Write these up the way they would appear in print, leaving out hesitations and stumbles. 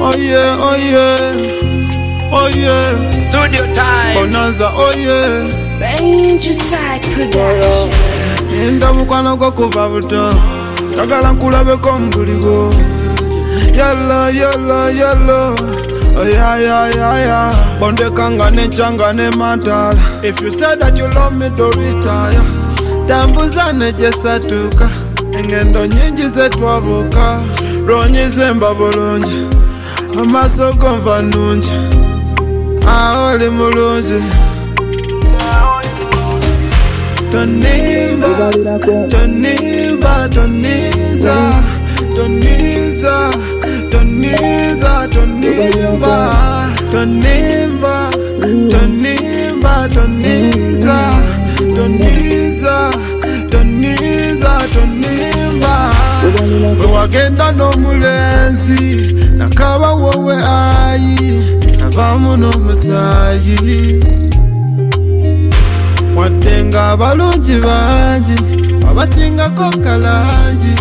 Oh yeah, oh yeah, oh yeah. Studio time. Bonanza, oh yeah. Danger Side Production. Nenda mukwano gwo kuva buto, njagala nkulabeko mbuligo. Yalla, yalla, yalla. Oh yeah, yeah, yeah, yeah. Bonde kanga ne changa ne matala. If you say that you love me, don't retire. Tambuza ne jesatuka. Engendo nyingi zetwabuka. Ronyize mbabulungi. Amaso gonva nungi. Aoli mulungi. Tonimba, tonimba, toniza, toniza, toniza, tonimba, tonimba, tonimba, toniza, toniza, toniza, tonimba. Wagenda n'omulenzi nakaba wowe ayi navamu n'omusayi wadenga abalungi bangi abasingako kalangi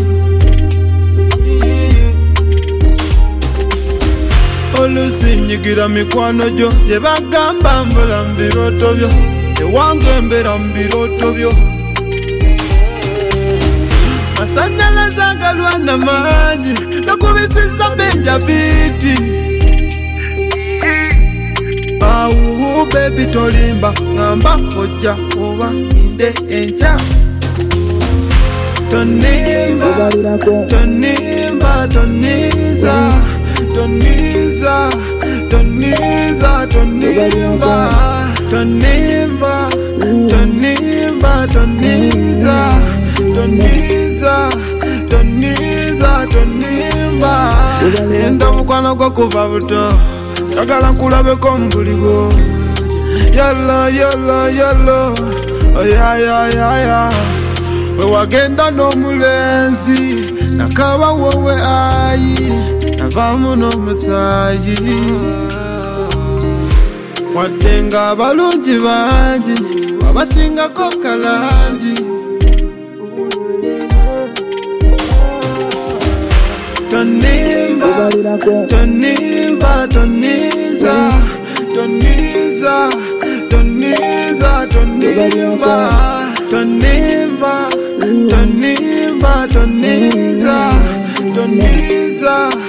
oluusi nyigira mikwano gyo bye bagamba mbula mu birooto byo ewange mbera mu birooto byo masanyalaze agalwa n'amaanyi nakubisiza benja biti awu baby tolimba ngamba ojja oba inde encha tonimba tonimba toniza toniza toniza tonimba tonimba tonimba toniza toniza toniza tonimba nenda mukwano gwo kuva buto njagala nkulabeko mbuligo. Yalla, yalla, yalla. Oh yeah, yeah, yeah, yeah. We wagenda n'omulenzi nakaba wowe ayi navamu n'omusayi wadenga abalungi bangi abasingako kalangi tonimba tonimba toniza toniza toniza tonimba tonimba toniza toniza